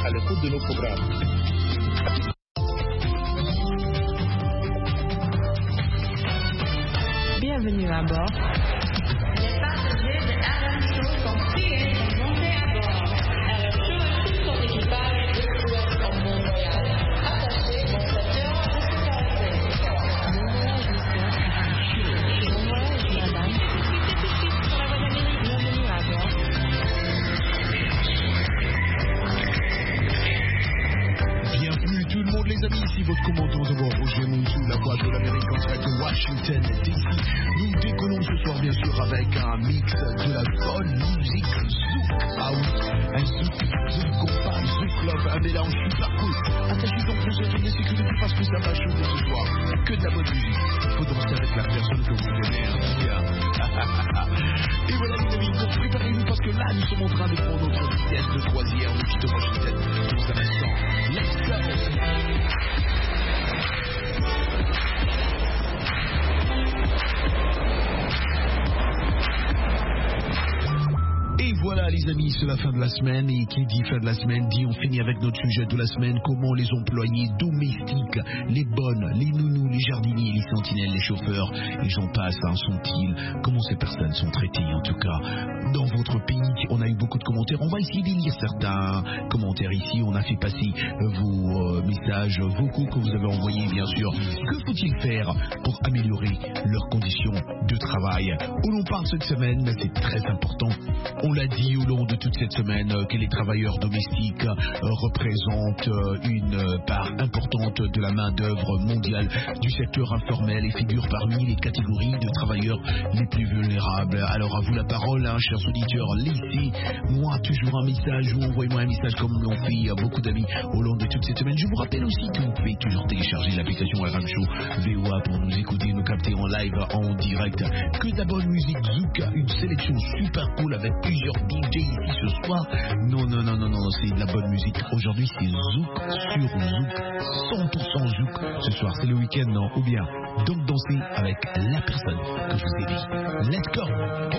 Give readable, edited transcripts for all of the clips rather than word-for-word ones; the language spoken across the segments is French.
à l'écoute de nos programmes. Bienvenue à bord. Les passagers de Adam Show sont priés de monter à bord. Alors, je tout son équipage de souhaite en bon voyage. Attachez vos ceintures de sécurité. Bon voyage, monsieur. Bon voyage, madame. Quittez tout de suite pour la voie d'Amérique. Bienvenue à bord. Bienvenue tout le monde les amis, ici votre commandant de bord Roger Monsou, la voix de l'Amérique en direct de Washington DC. Nous décollons ce soir bien sûr avec un mix de la bonne musique zouk. Ah oui, un zouk compas, zouk love, un mélange super cool. Attachez donc vos ceintures de sécurité parce que ça va chauffer ce soir. Que de la bonne musique, faut danser avec la personne que vous aimez, hein, bien. Et voilà les amis, donc préparez-vous parce que là nous sommes en train de prendre notre vitesse de croisière. Nous quittons Washington dans un instant. Let's go! Et voilà les amis, c'est la fin de la semaine et qui dit fin de la semaine dit on finit avec notre sujet de la semaine, comment les employés domestiques, les bonnes, les nounous, les jardiniers, les sentinelles, les chauffeurs et j'en passe, hein, sont-ils, comment ces personnes sont traitées en tout cas dans votre pays. On a eu beaucoup de commentaires, on va essayer de lire certains commentaires ici, on a fait passer vos messages vocaux que vous avez envoyés bien sûr. Que faut-il faire pour améliorer leurs conditions de travail? Où l'on parle cette semaine, mais c'est très important. On l'a dit au long de toute cette semaine que les travailleurs domestiques représentent une part importante de la main-d'œuvre mondiale du secteur informel et figurent parmi les catégories de travailleurs les plus vulnérables. Alors à vous la parole, hein, chers auditeurs, laissez-moi toujours un message ou envoyez-moi un message comme l'ont fait beaucoup d'amis au long de toute cette semaine. Je vous rappelle aussi que vous pouvez toujours télécharger l'application RM Show VOA pour nous écouter, nous capter en live, en direct. Que de la bonne musique zouk, une sélection super cool avec plusieurs DJ ici ce soir. Non, c'est de la bonne musique. Aujourd'hui, c'est zouk sur zouk, 100% zouk. Ce soir, c'est le week-end, non? Ou bien, donc danser avec la personne que je vous ai dit. Let's go!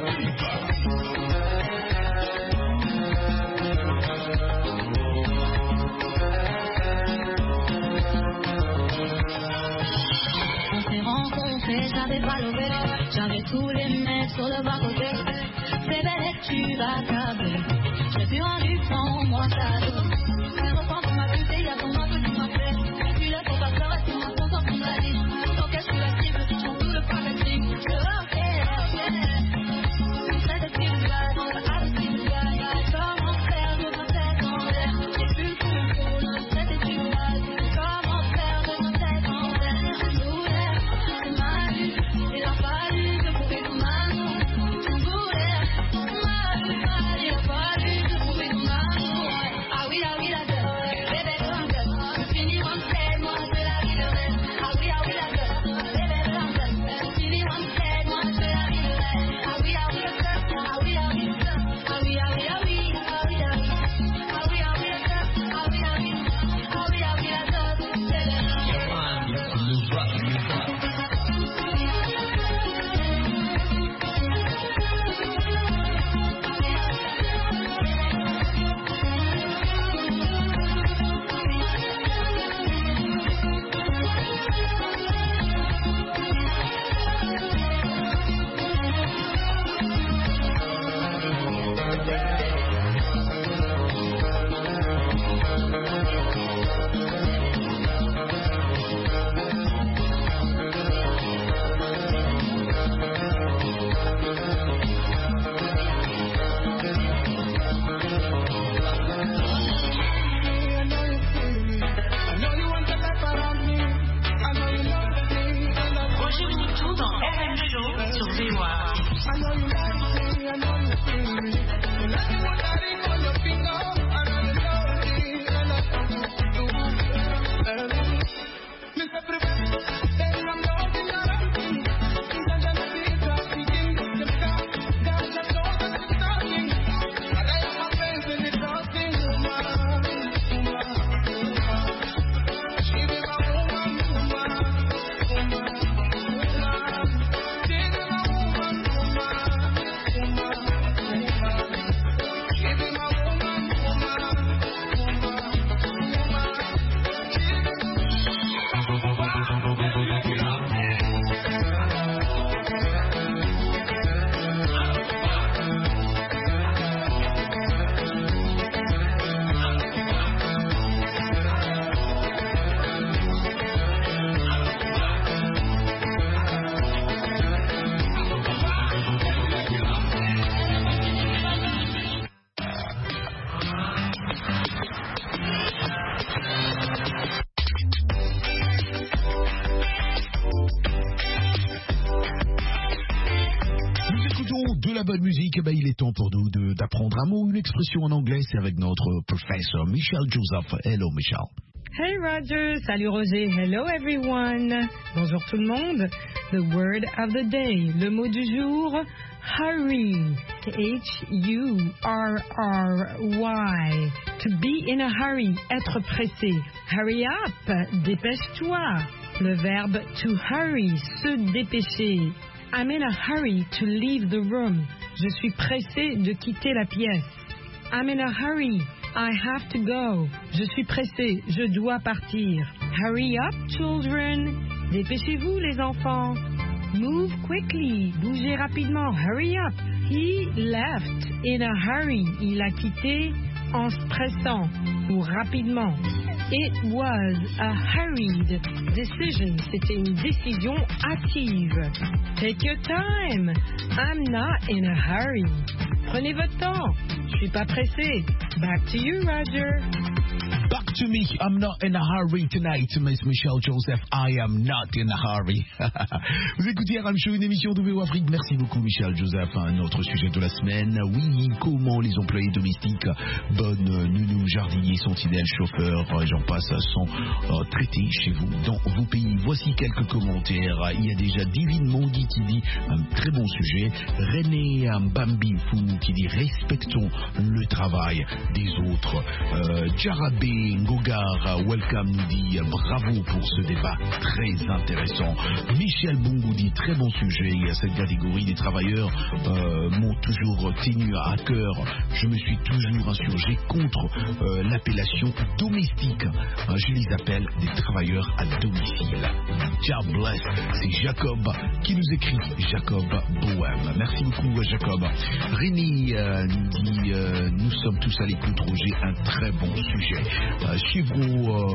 On s'est rencontrés, j'avais pas levé, j'avais tous les mecs sur le bas-côté. C'est belle et tu vas câbler. J'ai plus un du temps, moi ça donne. Mais reprends pour ma pute, il y a ton nom que tu m'as fait. Tu l'as pour pas pleurer, tu m'as content qu'on m'a dit. Tant qu'est-ce que la cible, tu chantes tout le packaging. Ok. Tu sais des petits gars, on va à des petits gars. Comment faire, je me tête en l'air. J'ai plus tout le coup, non, c'est des petits gars. Comment faire, je me tête en l'air. C'est ma vie, il a fallu que pour que ma main. Il a fallu que trouver ton amour. Ah oui, temps pour nous d'apprendre un mot, une expression en anglais. C'est avec notre professeur Michel Joseph. Hello Michel. Hey Roger, salut Roger, hello everyone. Bonjour tout le monde. The word of the day, le mot du jour, hurry. H-U-R-R-Y. To be in a hurry, être pressé. Hurry up, dépêche-toi. Le verbe to hurry, se dépêcher. I'm in a hurry to leave the room. Je suis pressé de quitter la pièce. I'm in a hurry. I have to go. Je suis pressé. Je dois partir. Hurry up, children. Dépêchez-vous, les enfants. Move quickly. Bougez rapidement. Hurry up. He left in a hurry. Il a quitté en se pressant ou rapidement. It was a hurried decision. C'était une décision hâtive. Take your time. I'm not in a hurry. Prenez votre temps. Je suis pas pressé. Back to you, Roger. Back to me. I'm not in a hurry tonight, Miss Michel Joseph. I am not in a hurry. Vous écoutez RM Show, une émission de VO Afrique. Merci beaucoup, Michel Joseph. Un autre sujet de la semaine. Oui, comment les employés domestiques, bonnes, nounous, jardiniers, sentinelles, chauffeurs, j'en passe, sont traités chez vous, dans vos pays. Voici quelques commentaires. Il y a déjà Divine Mondi qui dit un très bon sujet. René Bambi Fou qui dit respectons le travail des autres. Jarabé Ngogar, welcome, nous dit bravo pour ce débat très intéressant. Michel Bongo dit très bon sujet. Cette catégorie des travailleurs m'ont toujours tenu à cœur. Je me suis toujours insurgé contre l'appellation domestique. Je les appelle des travailleurs à domicile. God bless. C'est Jacob qui nous écrit. Jacob Bohème. Merci beaucoup Jacob. Rémi nous dit nous sommes tous à l'écoute, Roger, un très bon sujet. Chivro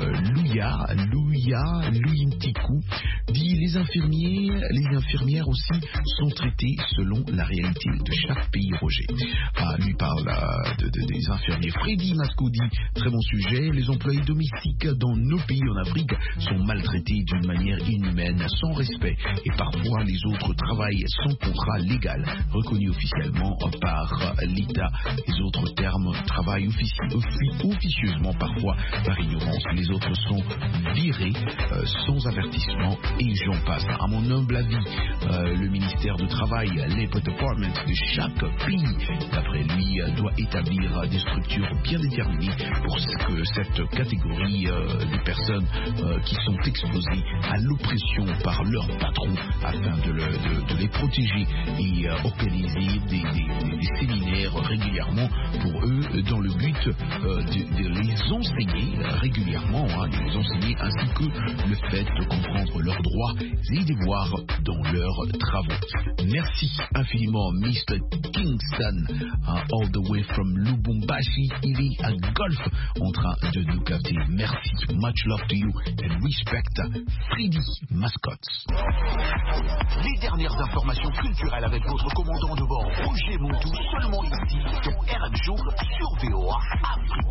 Louintikou dit les infirmières aussi sont traitées selon la réalité de chaque pays, Roger. Lui parle des infirmiers. Freddy Masco dit très bon sujet, les employés domestiques dans nos pays en Afrique sont maltraités d'une manière inhumaine, sans respect, et parfois les autres travaillent sans contrat légal reconnu officiellement par l'État. Les autres termes travaillent officieusement, parfois par ignorance. Les autres sont virés sans avertissement, et j'en passe. À mon humble avis, le ministère du Travail, Labor Department de chaque pays, d'après lui, doit établir des structures bien déterminées pour que cette catégorie de personnes qui sont exposées à l'oppression par leur patron, afin de les protéger, et organiser des séminaires régulièrement pour eux, dans le but de les enseigner régulièrement, de les enseigner, ainsi que le fait de comprendre leurs droits et devoirs dans leurs travaux. Merci infiniment, Mr. Kingston, all the way from Lubumbashi. Il est à Golf en train de nous capter. Merci, much love to you and respect, Freddy Mascotte. Les dernières informations culturelles avec votre commandant de bord, Roger Montou, seulement ici, dans RM Show sur VOA Afrique.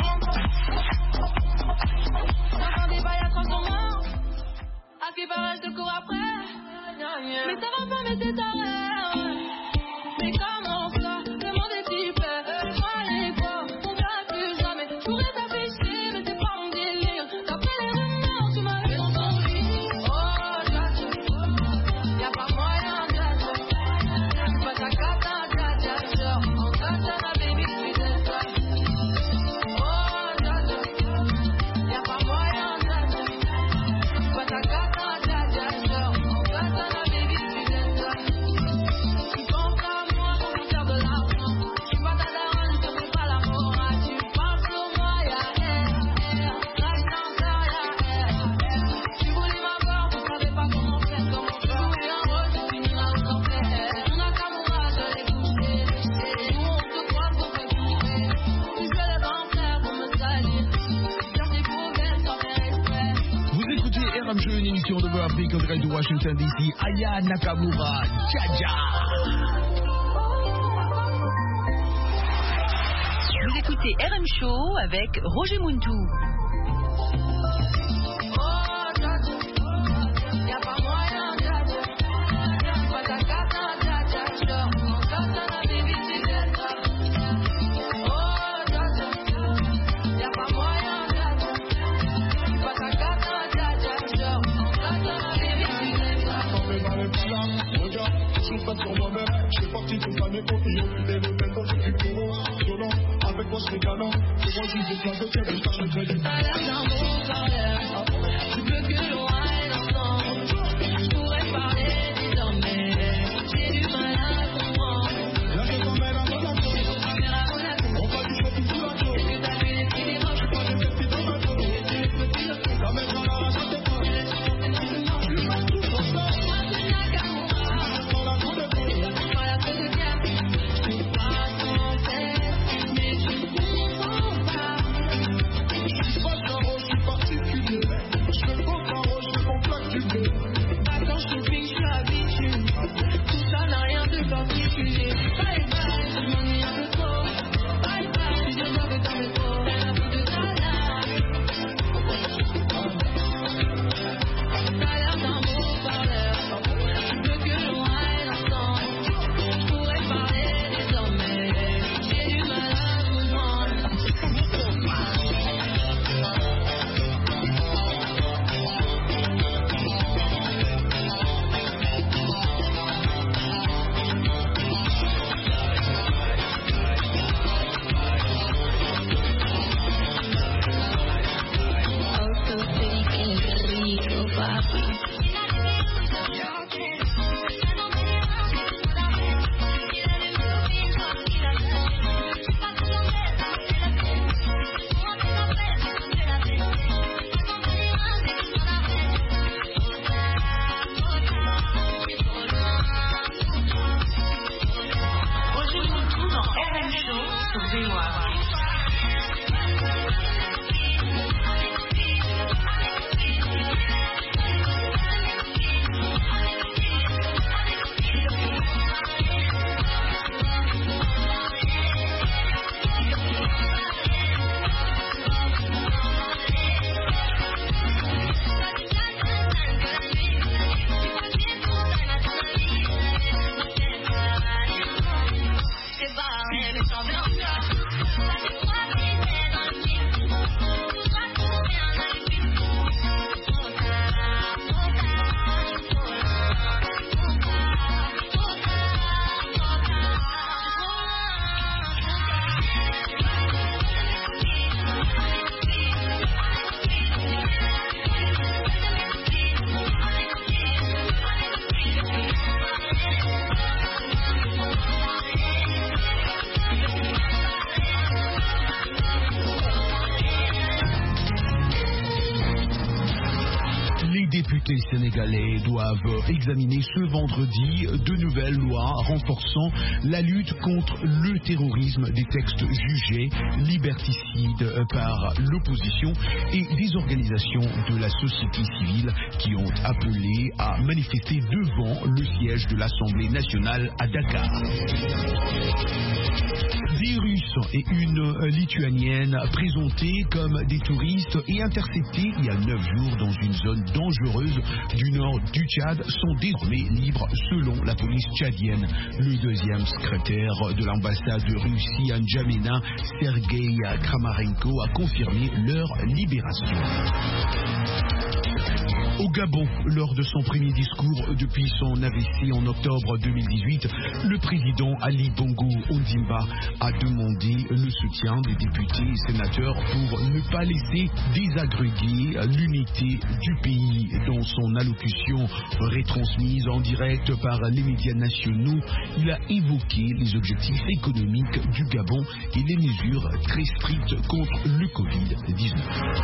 À ce qui paraît, je te cours après. Mais ça va pas, mais c'est ta rêve. Mais comment ça, le monde est si fait. Moi les quoi, on verra plus jamais. Je pourrais t'afficher, mais c'est pas mon délire. D'après les rumeurs, tu m'as fait dans ton lit. Oh, j'attends, y'a pas moyen d'être. Tu passes à 4 heures, en 4 heures, ma baby, je suis désolé. Oh, j'attends, y'a pas moyen d'être. Tu passes à 4 heures. Une émission de Afrique en direct de Washington DC. Aya Nakamura, Jaja. Vous écoutez RM Show avec Roger Montou. Avec moi je fais galant, c'est moi qui vous place de terre, je me crédit. T'as l'air d'un beau parleur, tu peux que l'on aille ensemble. Je pourrais parler désormais, j'ai du mal à comprendre. Là je t'emmène à Monaco, on va du shopping sous la tour. Est-ce que t'as vu les petits démarches? Je crois que j'ai fait dans ma tour. La maison là, la chante pas. Tu m'as tout pour ça. C'est Nakamura, Dans la cour de fou. c'est pas la photographe. Je suis pas français, mais je comprends pas. Je suis pas carreau, je suis particulier. Je fais beau carreau, je fais mon plaque du bleu. Quand je shopping, je suis habitué. Tout ça n'a rien de particulier. Bye bye, je m'ennuie un peu trop. Bye bye, je vois que t'en es trop. T'as la boue de ta lame. T'as l'air d'un beau parleur. Tu veux que l'on aille ensemble. Je pourrais parler désormais. J'ai du mal à comprendre. Oh, qué rico, papi. Roger Moutou dans RM Show sur VOA. Les députés sénégalais doivent examiner ce vendredi de nouvelles lois renforçant la lutte contre le terrorisme, des textes jugés liberticides par l'opposition et des organisations de la société civile qui ont appelé à manifester devant le siège de l'Assemblée nationale à Dakar. Des Russes et une Lituanienne présentés comme des touristes et interceptés il y a 9 jours dans une zone dangereuse du nord du Tchad sont désormais libres selon la police tchadienne. Le deuxième secrétaire de l'ambassade de Russie à N'Djamena, Sergei Kramarenko, a confirmé leur libération. Au Gabon, lors de son premier discours depuis son AVC en octobre 2018, le président Ali Bongo Ondimba a demandé le soutien des députés et sénateurs pour ne pas laisser désagréger l'unité du pays. Dans son allocution retransmise en direct par les médias nationaux, il a évoqué les objectifs économiques du Gabon et les mesures très strictes contre le Covid-19.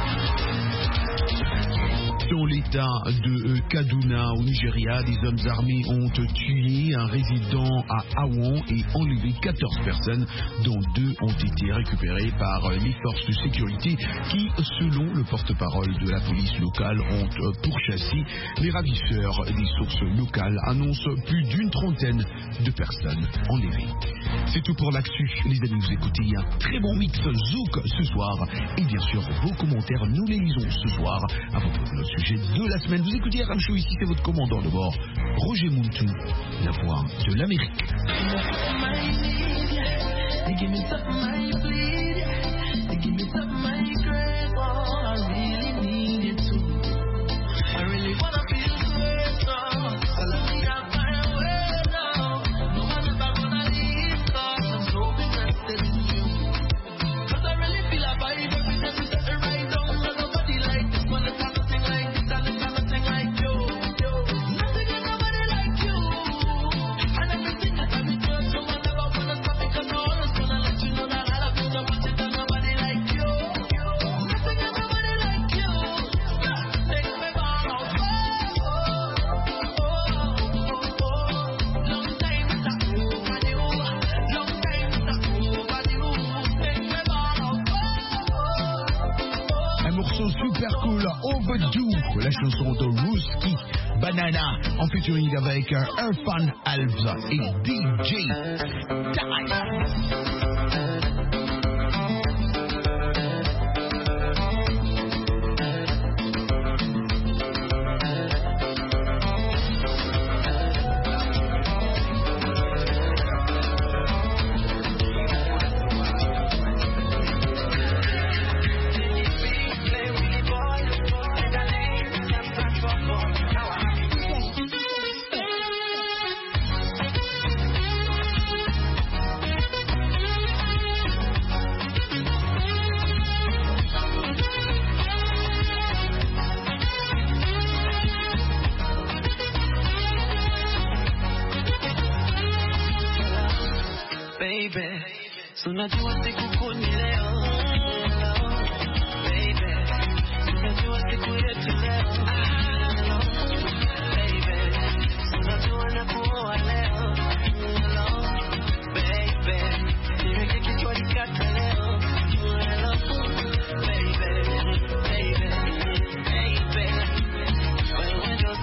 Dans l'état de Kaduna au Nigeria, des hommes armés ont tué un résident à Awan et enlevé 14 personnes, dont 2 ont été récupérées par les forces de sécurité qui, selon le porte-parole de la police locale, ont pourchassé les ravisseurs. Des sources locales annoncent plus d'une trentaine de personnes enlevées. C'est tout pour l'actu, les amis, vous écoutez un très bon mix Zouk ce soir. Et bien sûr, vos commentaires, nous les lisons ce soir à propos de notre sujet de la semaine. Vous écoutez RM Show, ici c'est votre commandant de bord, Roger Moutou, la voix de l'Amérique. Wanna morceau super cool, Overdue, la chanson de Ruski Banana, en featuring avec Irfan Alves et DJ Time. Unajua siku ni leo, baby. Unajua siku yetu leo, baby. Unajua nakuoa leo, baby. Niweke kichwa nikata leo, baby, baby, baby. Wewe ndo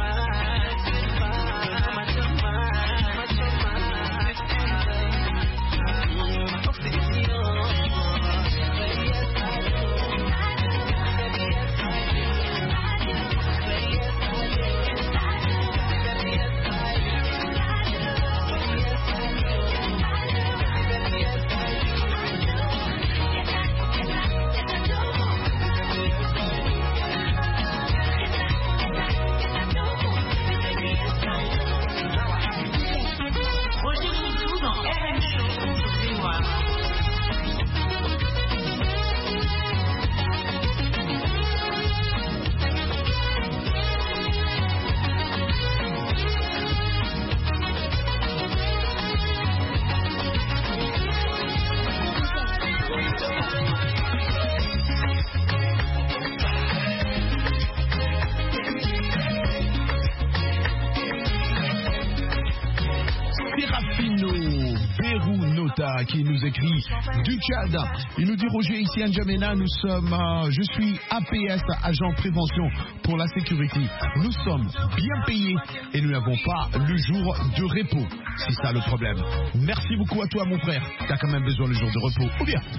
qui nous écrit du Tchad. Il nous dit: Roger, ici à N'Djamena, je suis APS, agent prévention pour la sécurité. Nous sommes bien payés et nous n'avons pas le jour de repos. C'est ça le problème. Merci beaucoup à toi, mon frère. T'as quand même besoin le jour de repos. Ou bien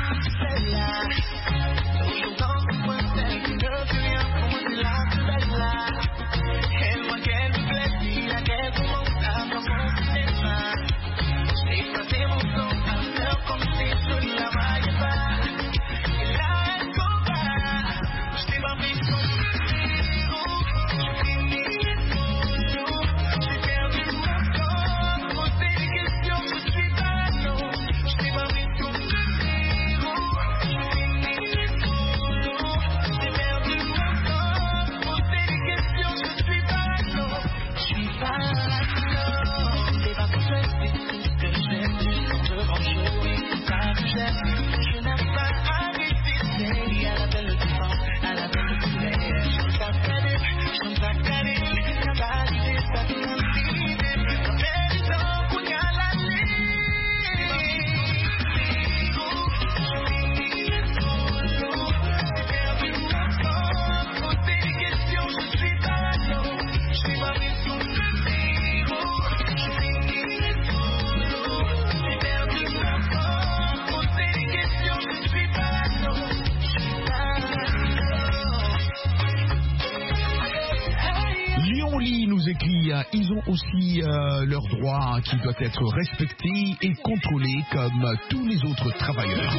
ils ont aussi leurs droits qui doivent être respectés et contrôlés comme tous les autres travailleurs.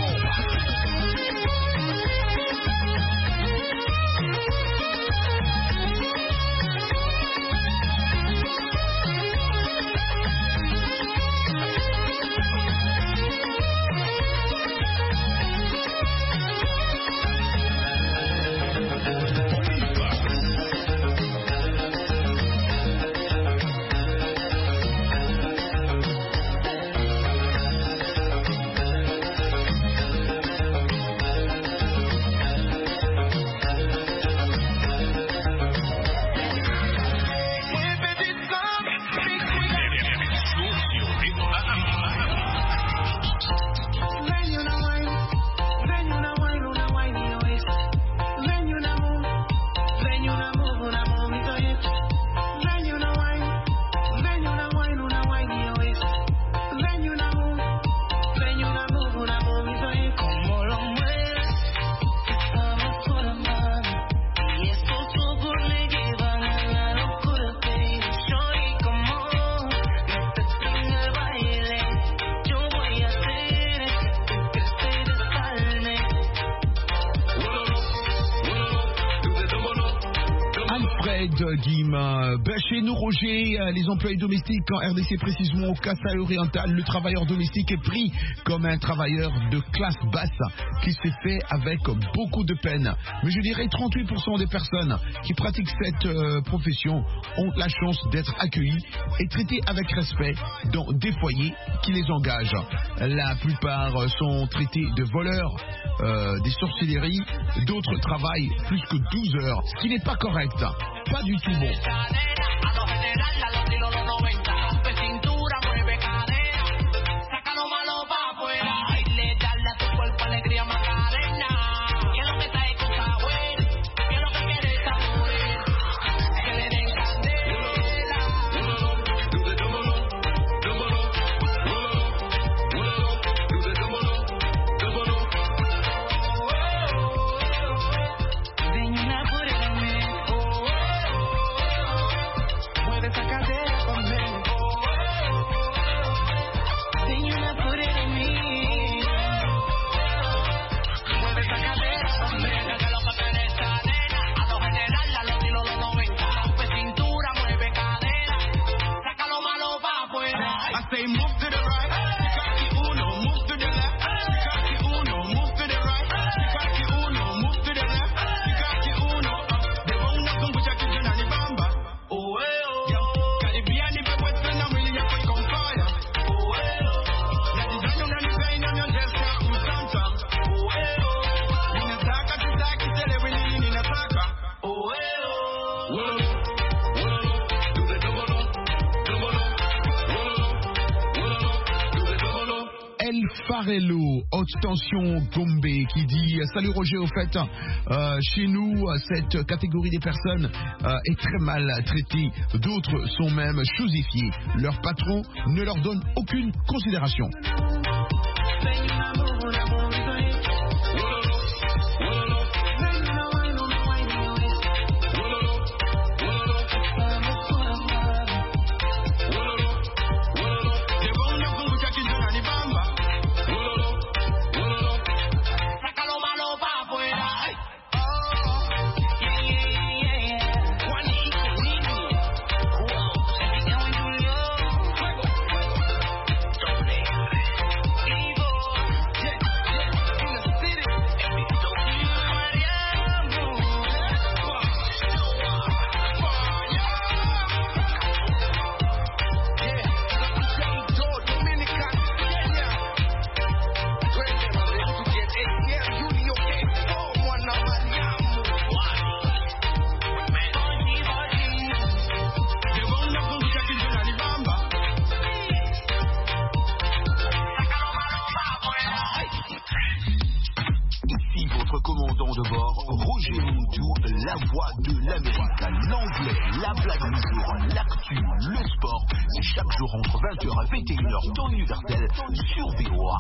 Fred, Guim. Chez nous, Roger, les employés domestiques en RDC, précisément au Kasaï-Oriental, le travailleur domestique est pris comme un travailleur de classe basse qui s'est fait avec beaucoup de peine. Mais je dirais 38% des personnes qui pratiquent cette profession ont la chance d'être accueillies et traitées avec respect dans des foyers qui les engagent. La plupart sont traités de voleurs, des sorcelleries, d'autres travaillent plus que 12 heures, ce qui n'est pas correct, pas du tout bon. Farello, haute tension Gombe, qui dit salut Roger, au fait, chez nous, cette catégorie des personnes est très mal traitée. D'autres sont même chosifiés. Leur patron ne leur donne aucune considération. Commandant de bord, Roger Muntou, la voix de l'Amérique, l'anglais, la blague du jour, l'actu, le sport, c'est chaque jour entre 20h et 21h, temps universel, sur VOA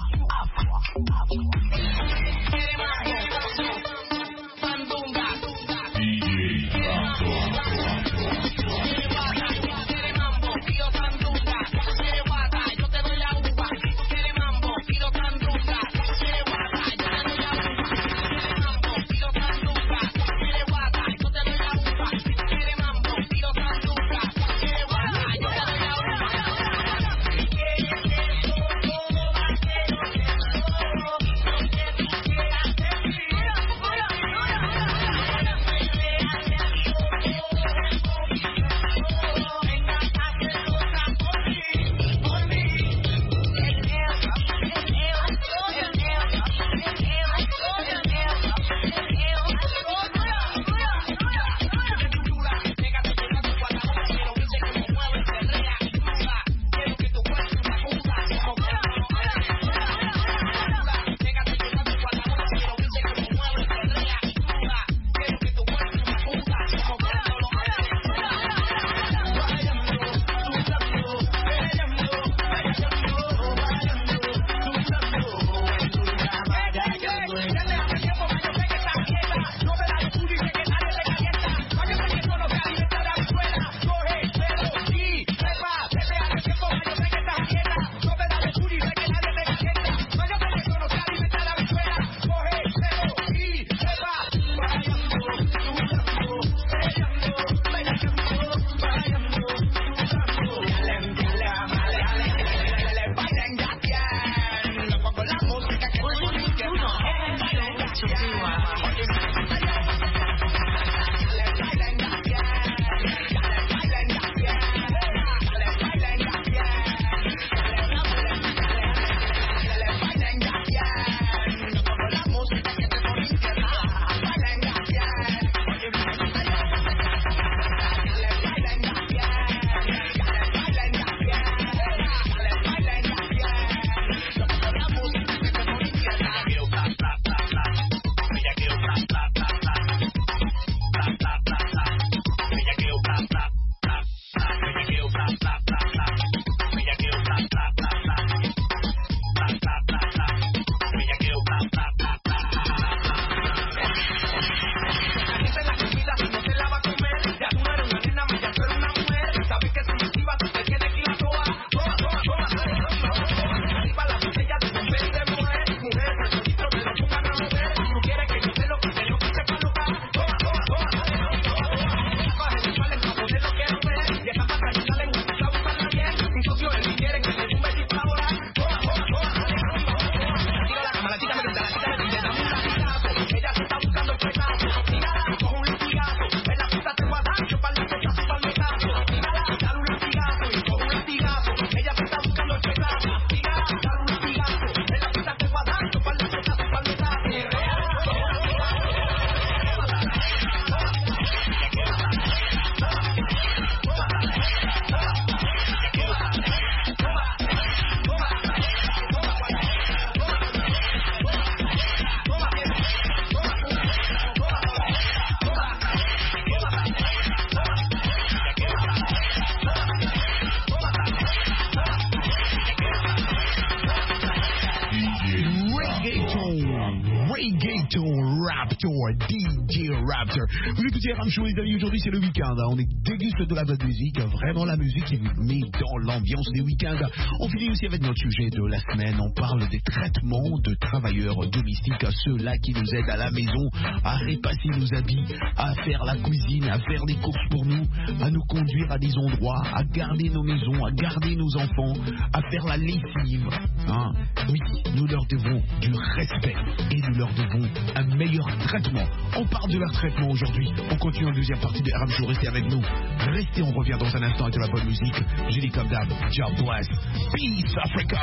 DJ Raptor. Vous écoutez RM Show, les amis, aujourd'hui c'est le week-end. On est déguste de la bonne musique, vraiment la musique qui vous met dans l'ambiance des week-ends. On finit aussi avec notre sujet de la semaine. On parle des traitements de travailleurs domestiques, ceux-là qui nous aident à la maison, à repasser nos habits, à faire la cuisine, à faire des courses pour nous, à nous conduire à des endroits, à garder nos maisons, à garder nos enfants, à faire la lessive. Hein? Oui, nous leur devons du respect et nous leur devons un meilleur traitement. On parle de leur traitement aujourd'hui. On continue en deuxième partie de RM Show. Restez avec nous. Restez, on revient dans un instant avec de la bonne musique. J'ai dit comme d'hab, God bless. Peace Africa.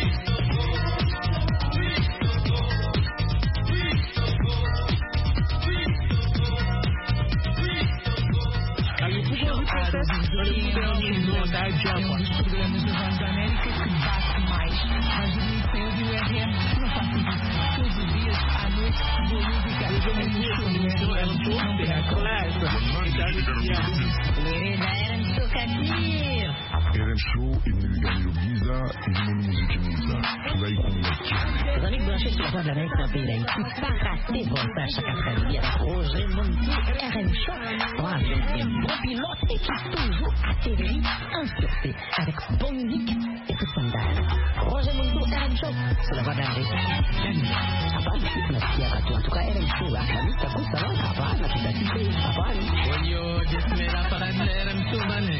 RM Show, il nous gagne le visa, il nous musique visa. Tu vas y convaincre. Vous allez brancher sur la voie de la main dans le pays d'Haïti. Pas rater voltage chaque après-midi avec Roger Mountou et RM Show. Avec un bon pilote et qui toujours atterri en sûreté avec bonne musique et tout son dalle. Roger Mountou et RM Show sur la voie de la main. Habari, tunasikia watu. En tout cas, RM Show, akami, takusa wala habari, na tutatike habari. Oyo, jismela para RM Show, bane.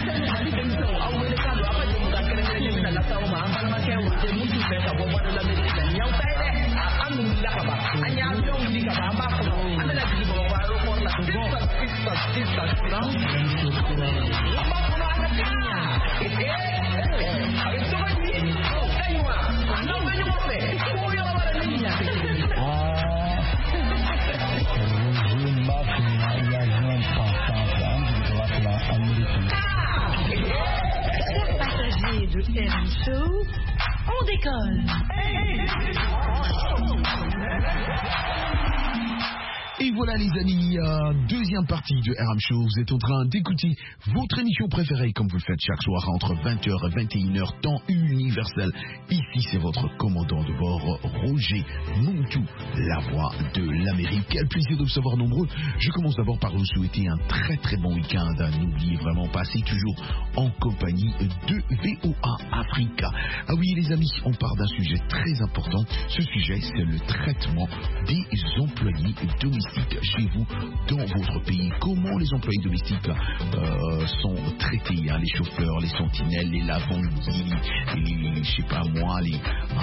De RM Show, on décolle. Et voilà les amis, deuxième partie de RM Show. Vous êtes en train d'écouter votre émission préférée comme vous le faites chaque soir entre 20h et 21h, temps universel. Ici c'est votre commandant de bord, Roger Mountou, la voix de l'Amérique. Quel plaisir de vous savoir nombreux. Je commence d'abord par vous souhaiter un très très bon week-end. N'oubliez vraiment pas, c'est toujours en compagnie de VOA Africa. Ah oui les amis, on parle d'un sujet très important. Ce sujet c'est le traitement des employés domestiques. domestiques chez vous, dans votre pays. Comment les employés domestiques sont traités, hein, les chauffeurs, les sentinelles, les lavandiers, je sais pas moi, les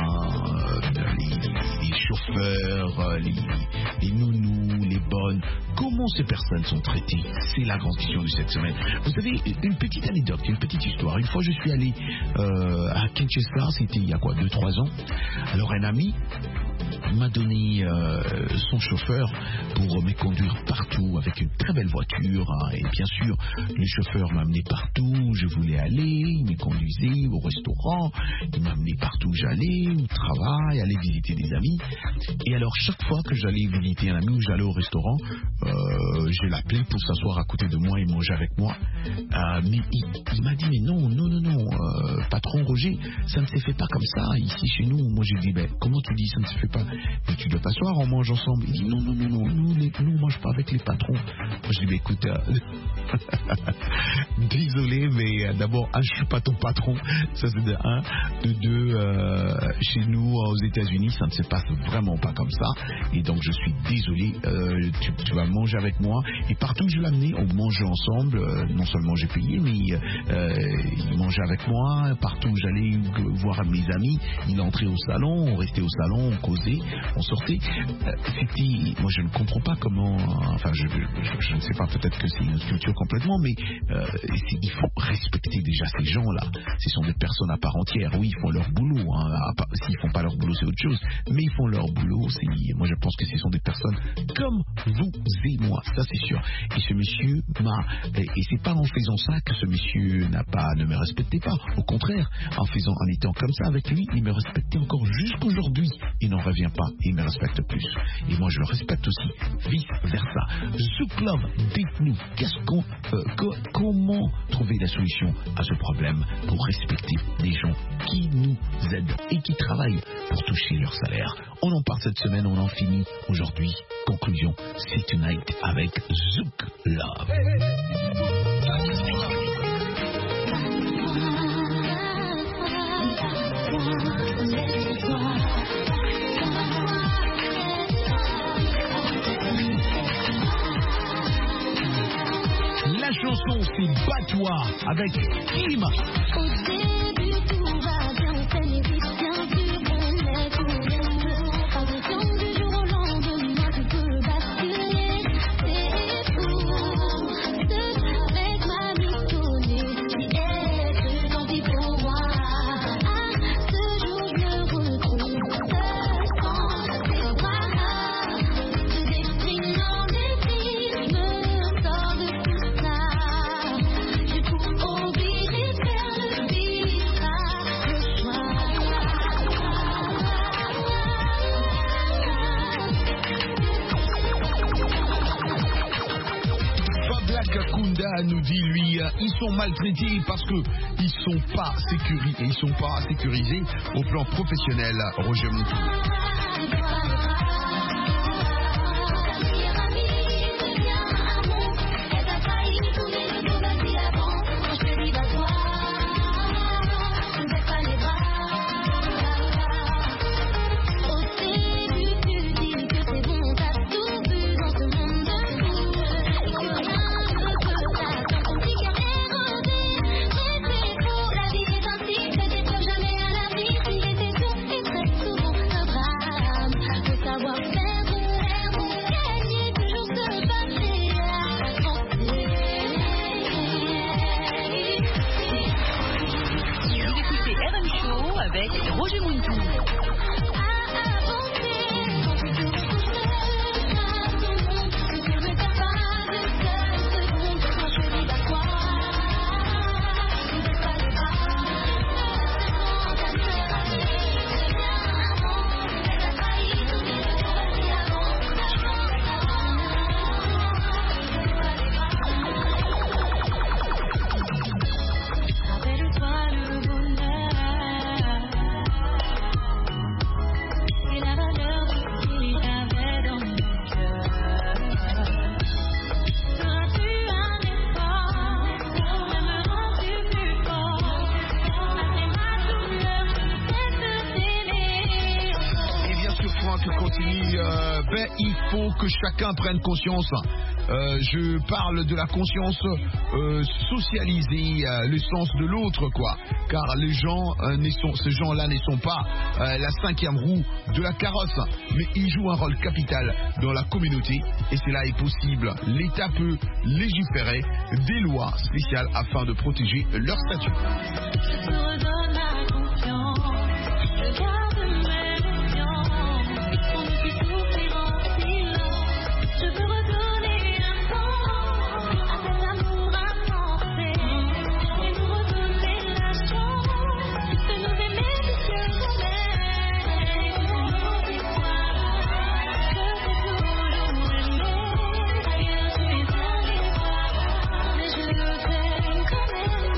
chauffeurs, les nounous, les bonnes. Comment ces personnes sont traitées? C'est la grande question de cette semaine. Vous savez, une petite anecdote, une petite histoire. Une fois, je suis allé à Kinshasa, c'était il y a quoi, 2-3 ans. Alors, un ami m'a donné son chauffeur pour me conduire partout avec une très belle voiture, hein, et bien sûr le chauffeur m'a amené partout où je voulais aller, il me conduisait au restaurant, il m'a amené partout où j'allais, au travail, aller visiter des amis. Et alors chaque fois que j'allais visiter un ami ou j'allais au restaurant, je l'appelais pour s'asseoir à côté de moi et manger avec moi, mais il m'a dit mais non, patron Roger, ça ne se fait pas comme ça ici chez nous. Moi j'ai dit ben comment tu dis ça ne se fait pas? Et tu dois t'asseoir, on mange ensemble. Il dit non, nous on mange pas avec les patrons. Moi je dis mais écoute, désolé, mais d'abord je suis pas ton patron, ça c'est de un. De deux, chez nous aux États-Unis ça ne se passe vraiment pas comme ça, et donc je suis désolé, tu vas manger avec moi. Et partout où je l'amenais, on mangeait ensemble, non seulement j'ai payé, mais il mangeait avec moi. Partout où j'allais voir mes amis, il entrait au salon, on restait au salon, on causait, on sortait. Moi je ne comprends pas comment, enfin je ne sais pas, peut-être que c'est une culture complètement, mais il faut respecter déjà ces gens-là. Ce sont des personnes à part entière. Oui, ils font leur boulot, hein. S'ils font pas leur boulot c'est autre chose, mais ils font leur boulot. Moi je pense que ce sont des personnes comme vous et moi, ça c'est sûr. Et ce monsieur et c'est pas en faisant ça que ce monsieur ne me respectait pas. Au contraire, en étant comme ça avec lui, il me respectait encore jusqu'aujourd'hui. Il n'en revient pas, il me respecte plus. Et moi je le respecte aussi, vice versa. Zouk Love, dites-nous, comment trouver la solution à ce problème pour respecter les gens qui nous aident et qui travaillent pour toucher leur salaire. On en parle cette semaine, on en finit aujourd'hui. Conclusion, c'est Tonight avec Zouk Love. La chanson c'est Bats-toi avec Kim. Au début tout va bien, on fait les vies bien sûr, on est tous les deux. Pas de temps du jour au lendemain, tout peut basculer. C'est fou, avec ma vie tournée, qui est tant pis pour moi. Ce jour je me retrouve seul sans tes bras. De déprime en déprime, je me sors de tout ça. Je cours obligé de faire le pire, le choix. Fabla Kunda nous dit lui, ils sont maltraités parce que ils sont pas sécurisés au plan professionnel. Roger Montou. fait, il faut que chacun prenne conscience. Je parle de la conscience socialisée, le sens de l'autre, quoi. Car les gens, ces gens-là ne sont pas la cinquième roue de la carrosse, mais ils jouent un rôle capital dans la communauté et cela est possible. L'État peut légiférer des lois spéciales afin de protéger leur statut. Je te redonne ma confiance, je garde mes méfiances, on ne peut souffrir en silence. Je veux redonner un sens à cet amour insensé et nous redonner la chance de nous aimer jusqu'à jamais. Pour nos histoires, je t'ai toujours aimé, d'ailleurs tu es un espoir, mais je le t'aime quand même.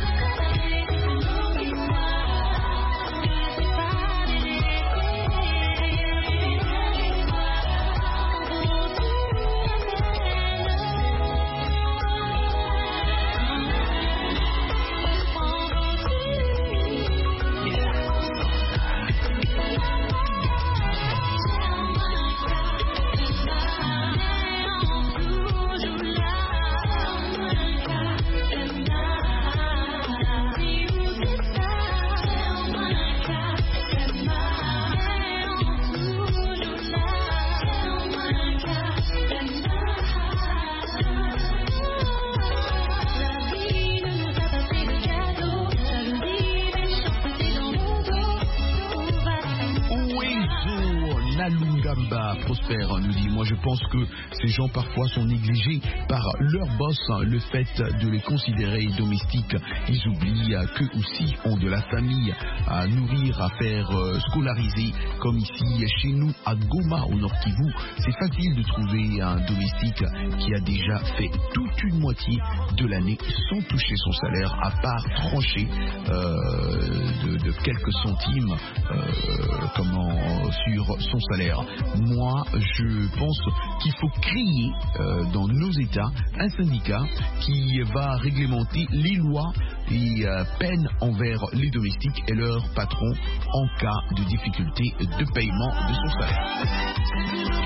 Prospère nous dit, moi je pense que ces gens parfois sont négligés par leur boss, le fait de les considérer domestiques. Ils oublient qu'eux aussi ont de la famille à nourrir, à faire scolariser, comme ici chez nous à Goma au Nord Kivu. C'est facile de trouver un domestique qui a déjà fait toute une moitié de l'année sans toucher son salaire, à part trancher de quelques centimes sur son salaire. Moi, je pense qu'il faut créer dans nos États un syndicat qui va réglementer les lois et peines envers les domestiques et leurs patrons en cas de difficulté de paiement de son salaire.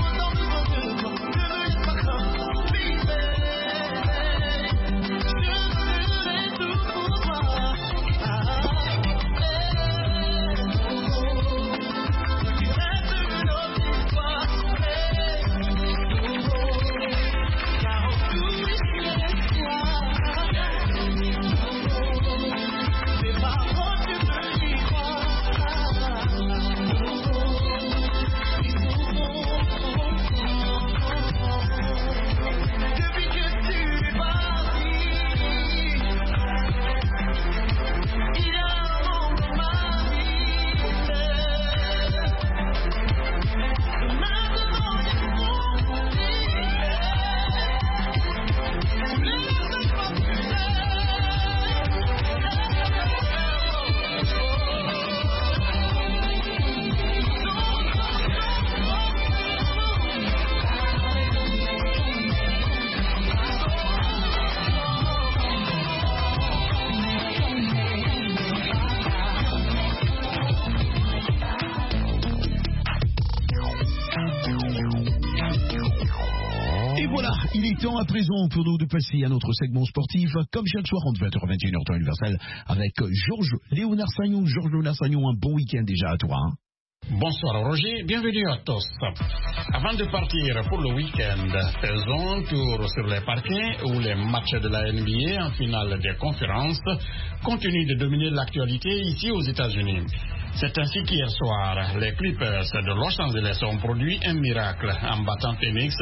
Il est temps à présent pour nous de passer à notre segment sportif, comme chaque soir entre 20h et 21h temps universel, avec Georges Léonard Sagnon. Georges Léonard Sagnon, un bon week-end déjà à toi. Bonsoir Roger, bienvenue à tous. Avant de partir pour le week-end, faisons un tour sur les parquets où les matchs de la NBA en finale des conférences continuent de dominer l'actualité ici aux États-Unis. C'est ainsi qu'hier soir, les Clippers de Los Angeles ont produit un miracle en battant Phoenix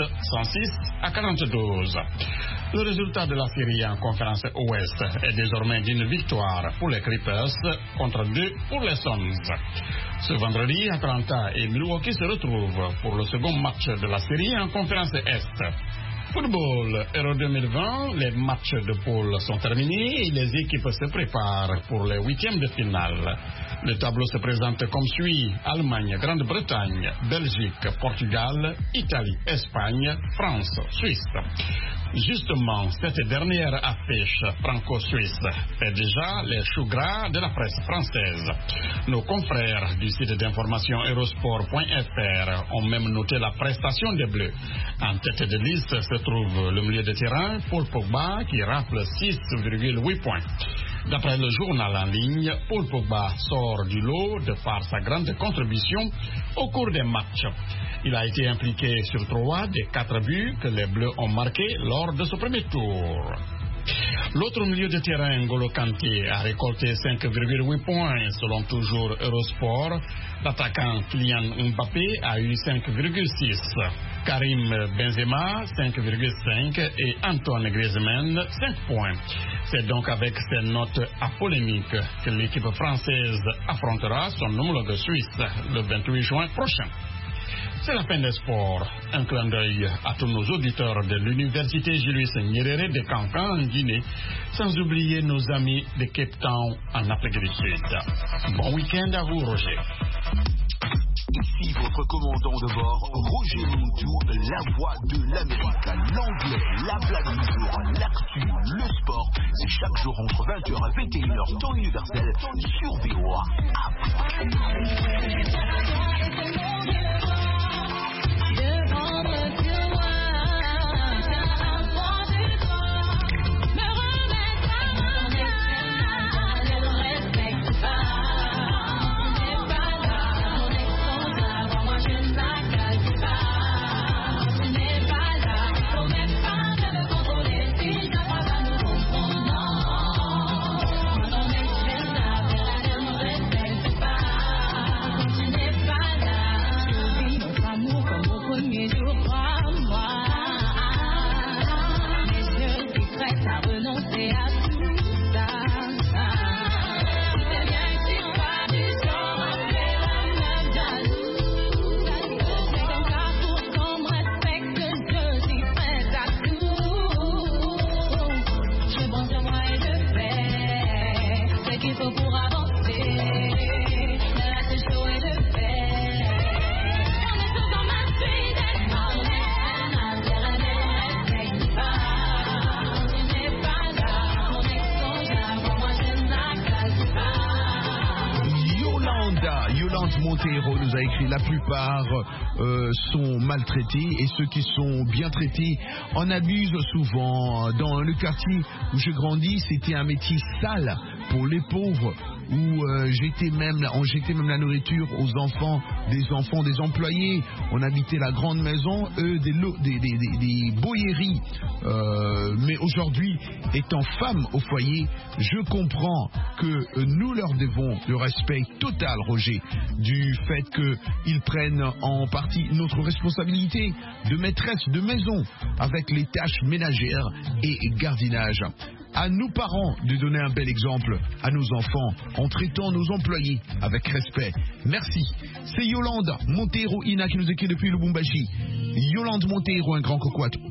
106-42. Le résultat de la série en conférence Ouest est désormais d'une victoire pour les Clippers contre 2 pour les Suns. Ce vendredi, Atlanta et Milwaukee se retrouvent pour le second match de la série en conférence Est. Football Euro 2020, les matchs de poule sont terminés et les équipes se préparent pour les huitièmes de finale. Le tableau se présente comme suit: Allemagne, Grande-Bretagne, Belgique, Portugal, Italie, Espagne, France, Suisse. Justement, cette dernière affiche franco-suisse est déjà les choux gras de la presse française. Nos confrères du site d'information Eurosport.fr ont même noté la prestation des Bleus. En tête de liste se trouve le milieu de terrain Paul Pogba qui rafle 6,8 points. D'après le journal en ligne, Paul Pogba sort du lot de par sa grande contribution au cours des matchs. Il a été impliqué sur 3 des 4 buts que les Bleus ont marqués lors de ce premier tour. L'autre milieu de terrain, N'Golo Kanté, a récolté 5,8 points selon toujours Eurosport. L'attaquant Kylian Mbappé a eu 5,6. Karim Benzema 5,5 et Antoine Griezmann 5 points. C'est donc avec ces notes apolémiques que l'équipe française affrontera son homologue suisse le 28 juin prochain. C'est la fin des sports. Un clin d'œil à tous nos auditeurs de l'université Julius Nyerere de Kankan en Guinée, sans oublier nos amis de Cape Town en Afrique du Sud. Bon week-end à vous, Roger. Ici votre commandant de bord, Roger Montou, la voix de l'Amérique, l'anglais, la blague du jour, l'actu, le sport. C'est chaque jour entre 20h et 21h, temps universel, sur VOA Afrique. Montero nous a écrit la plupart sont maltraités et ceux qui sont bien traités en abusent souvent. Dans le quartier où je grandis, c'était un métier sale pour les pauvres, où j'étais même la nourriture aux enfants des employés. On habitait la grande maison, eux des boyeries. Mais aujourd'hui, étant femme au foyer, je comprends que nous leur devons le respect total, Roger, du fait qu'ils prennent en partie notre responsabilité de maîtresse de maison avec les tâches ménagères et gardiennage. À nos parents de donner un bel exemple à nos enfants en traitant nos employés avec respect. Merci. C'est Yolande Montero Ina qui nous écrit depuis Lubumbashi. Yolande Montero, un grand coucou à tous.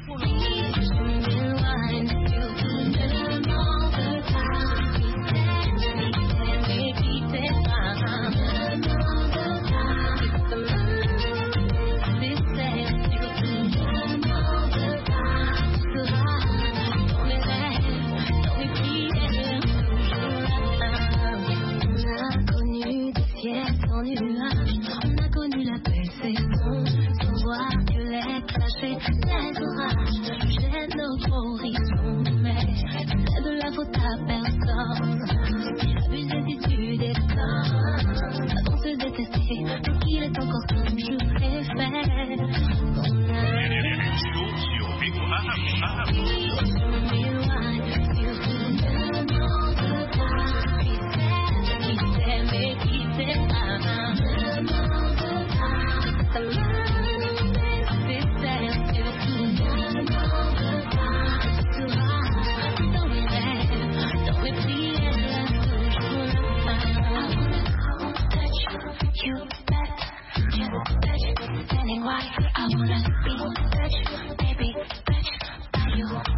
On a connu la belle saison, sans voir que les clasher, les orages, jette notre horizon, mais c'est de la faute à personne. Abuser si tu déconnes, avant se détester, donc il est encore temps, je préfère. I wanna be touched, baby, touched by you.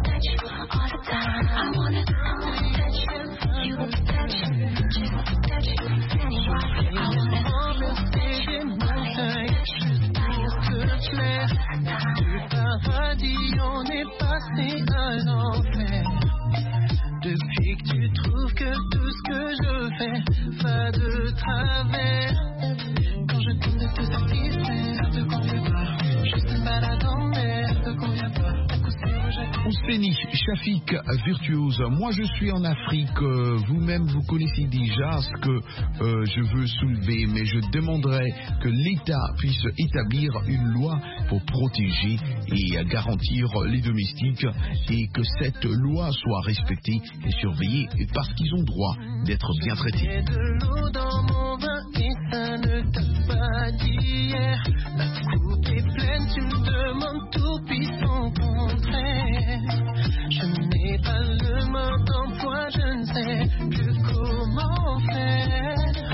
si on est passé à l'enfer. Depuis que tu trouves que tout ce que je fais va de travers. Quand je tente de te satisfaire, ça te convient pas. Juste une balade en mer, ça te convient pas. Ouseni, Shafik, virtuose. Moi, je suis en Afrique. Vous-même, vous connaissez déjà ce que je veux soulever, mais je demanderai que l'État puisse établir une loi pour protéger et garantir les domestiques et que cette loi soit respectée et surveillée parce qu'ils ont droit d'être bien traités. J'ai de l'eau dans mon vin et ça ne date pas d'hier. La coupe est pleine, tu me demandes tout puis son contraire. Je n'ai pas le mode d'emploi, je ne sais plus comment faire.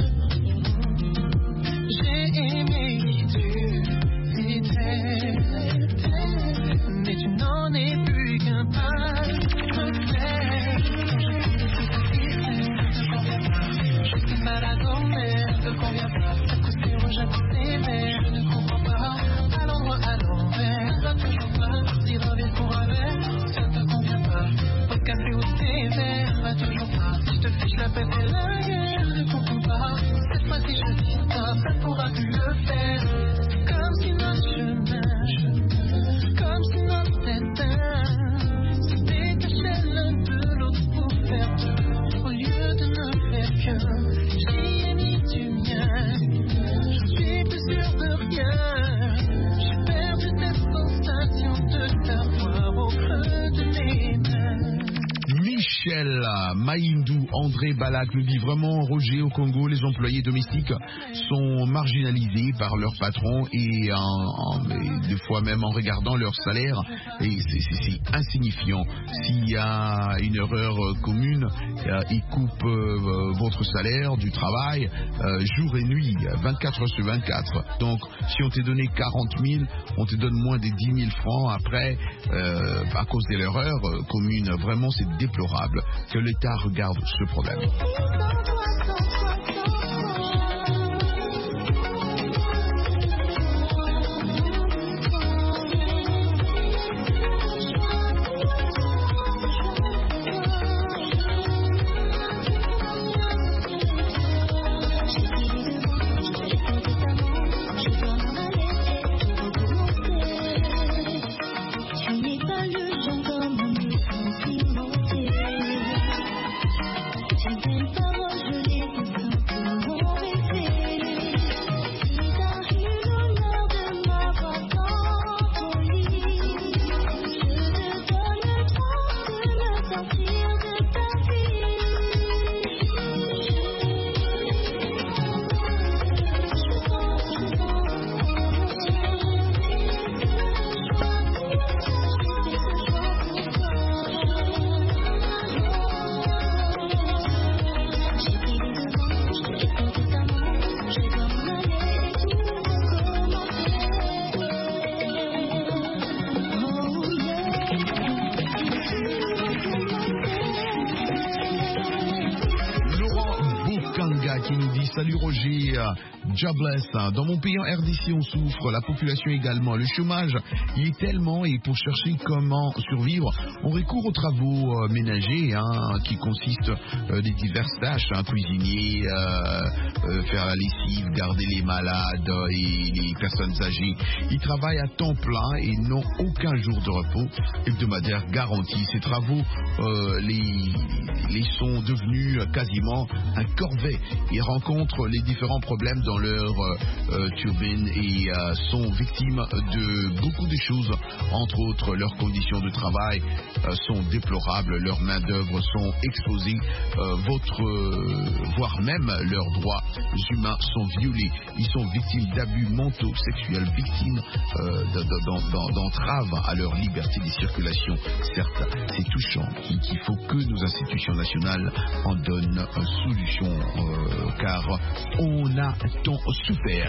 J'ai aimé qui tu étais, mais tu n'en es plus qu'un reflet. Je suis malade en mer, te convient pas. Ta couture rouge à tes verres, je ne comprends pas. À l'endroit, à l'envers, ça toujours pas. Si revient pour un verre, ça te convient pas. Au café ou tes verres, va toujours pas. Si je te fiche la paix et la guerre, je ne comprends pas. Cette fois-ci je dis stop, ça pourra plus le faire. Comme si notre chemin, comme si notre destin se détachait l'un de l'autre pour faire deux, au lieu de ne faire qu'un. J'y ai mis du mien, je suis plus sûr de rien. J'ai perdu cette sensation de t'avoir au creux de mes mains. Michel Maïndou, André Balak le dit vraiment. Roger, au Congo, les employés domestiques sont marginalisés par leur patron et des fois même en regardant leur salaire, et c'est insignifiant. S'il y a une erreur commune, ils coupent votre salaire du travail jour et nuit, 24 heures sur 24. Donc si on t'a donné 40 000, on te donne moins des 10 000 francs après à cause de l'erreur commune. Vraiment, c'est déplorable que l'État regarde ce problème. Qui nous dit salut Roger, jobless. Dans mon pays en RDC on souffre, la population également. Le chômage il est tellement, et pour chercher comment survivre, on recourt aux travaux ménagers qui consistent des diverses tâches, cuisinier, faire la lessive, garder les malades et les personnes âgées. Ils travaillent à temps plein et n'ont aucun jour de repos hebdomadaire garanti. Ces travaux les sont devenus quasiment un corvée. Ils rencontrent les différents problèmes dans leur turbine et sont victimes de beaucoup de choses. Entre autres, leurs conditions de travail sont déplorables, leurs main-d'œuvre sont exposées, voire même leurs droits humains sont violés. Ils sont victimes d'abus mentaux, sexuels, victimes d'entraves à leur liberté de circulation. Certes, c'est touchant qu'il faut que nos institutions nationales en donnent une solution, car on a tant souffert.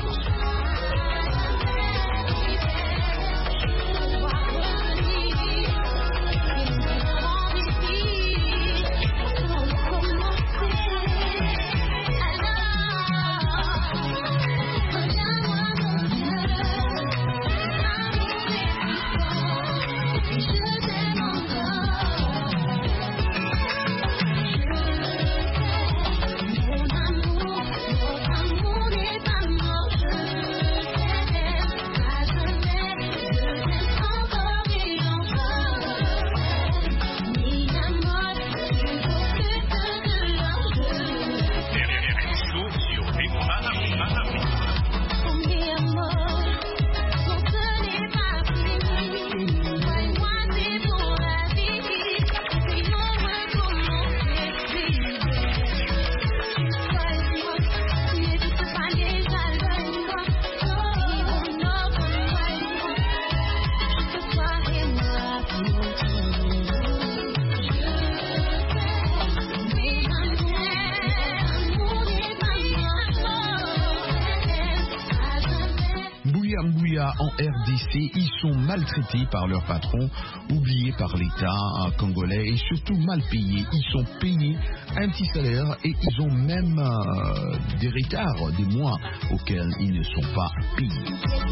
en RDC, ils sont maltraités par leur patron, oubliés par l'État congolais et surtout mal payés. Ils sont payés un petit salaire et ils ont même des retards, des mois auxquels ils ne sont pas payés.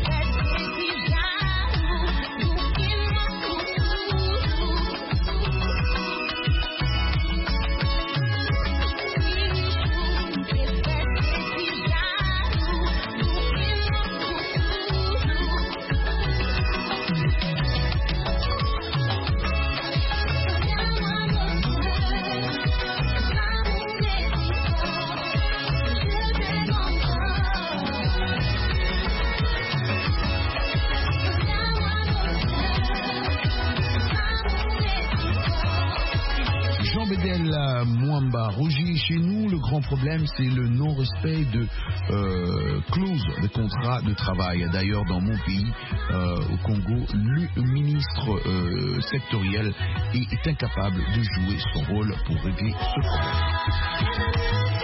Mwamba, Roger, chez nous, le grand problème, c'est le non-respect de clauses de contrat de travail. D'ailleurs, dans mon pays, au Congo, le ministre sectoriel est incapable de jouer son rôle pour régler ce problème.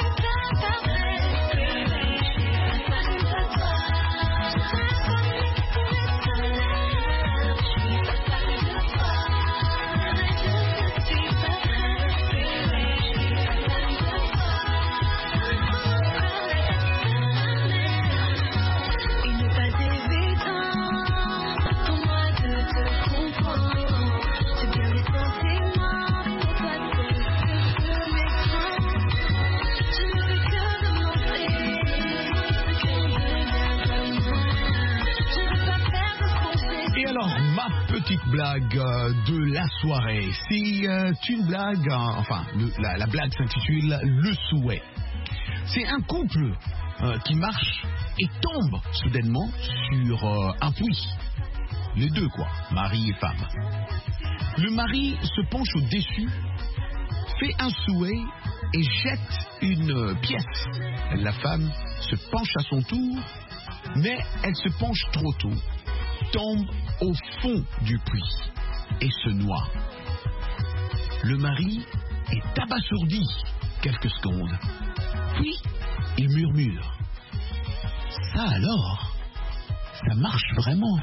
Petite blague de la soirée. C'est une blague, la blague s'intitule Le Souhait. C'est un couple qui marche et tombe soudainement sur un puits. Les deux, quoi, mari et femme. Le mari se penche au-dessus, fait un souhait et jette une pièce. La femme se penche à son tour, mais elle se penche trop tôt, tombe au fond du puits et se noie. Le mari est abasourdi quelques secondes. Puis, il murmure. Ça alors, ça marche vraiment.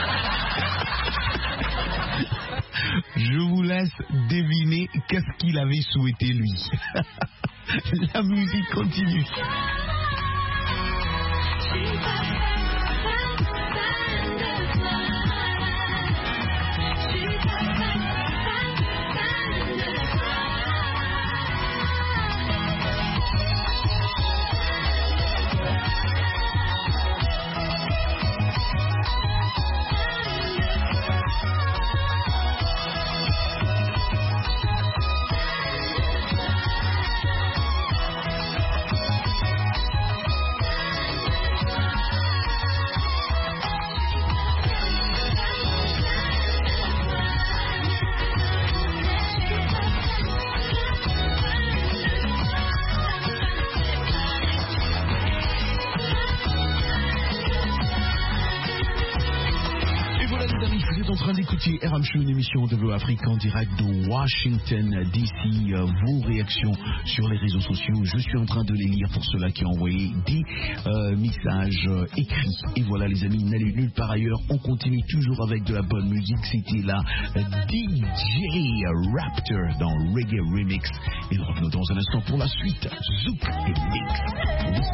Je vous laisse deviner qu'est-ce qu'il avait souhaité lui. La musique continue. RM Show, une émission de Bleu Afrique en direct de Washington DC. Vos réactions sur les réseaux sociaux, je suis en train de les lire pour ceux-là qui ont envoyé des messages écrits. Et voilà les amis, n'allez nulle part ailleurs, on continue toujours avec de la bonne musique. C'était la DJ Raptor dans Reggae Remix. Et nous revenons dans un instant pour la suite. Zouk et Mix.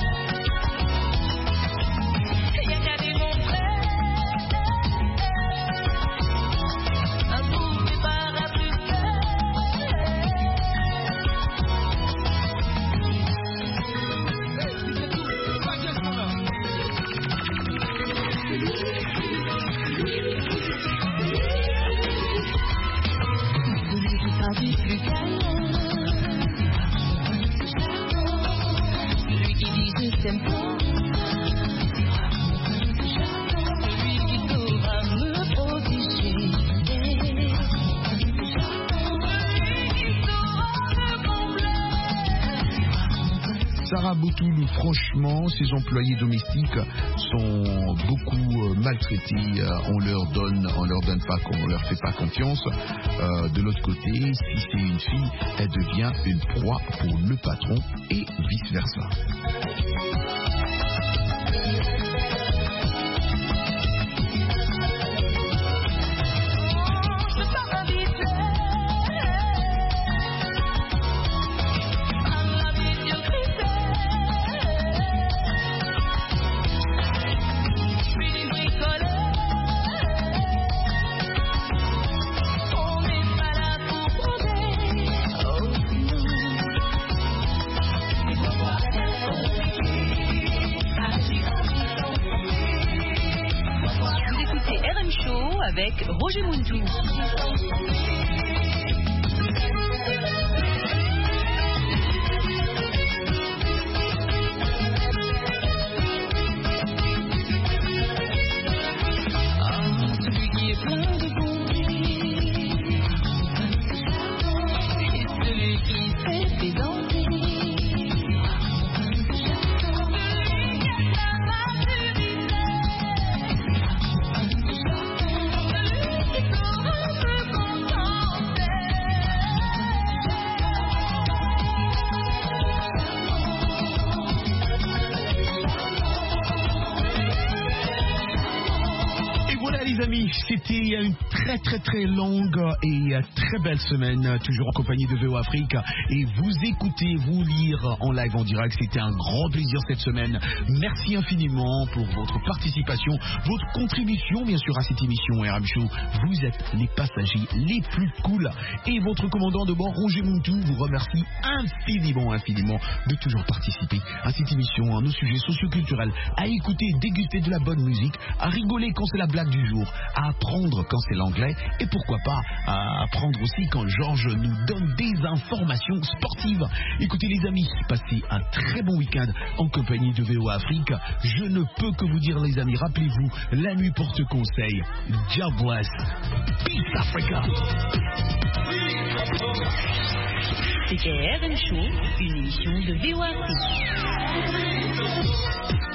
Sarah Boutoul, franchement, ces employés domestiques sont beaucoup maltraités. On leur fait pas confiance. De l'autre côté, si c'est une fille, elle devient une proie pour le patron et vice versa. avec Roger Muntou. C'était une très longue et très belle semaine, toujours en compagnie de VO Afrique. Et vous écoutez, vous lire en live, en direct, c'était un grand plaisir cette semaine. Merci infiniment pour votre participation, votre contribution, bien sûr, à cette émission RM Show. Vous êtes les passagers les plus cool. Et votre commandant de bord, Roger Muntou, vous remercie infiniment de toujours participer à cette émission, à nos sujets socioculturels, à écouter, déguster de la bonne musique, à rigoler quand c'est la blague du jour, à apprendre quand c'est l'anglais et pourquoi pas à apprendre aussi quand Georges nous donne des informations sportives. Écoutez les amis, passez un très bon week-end en compagnie de VO Afrique. Je ne peux que vous dire les amis, rappelez-vous, la nuit porte conseil. God bless. Peace Africa. C'était RM Show, une émission de VO Afrique.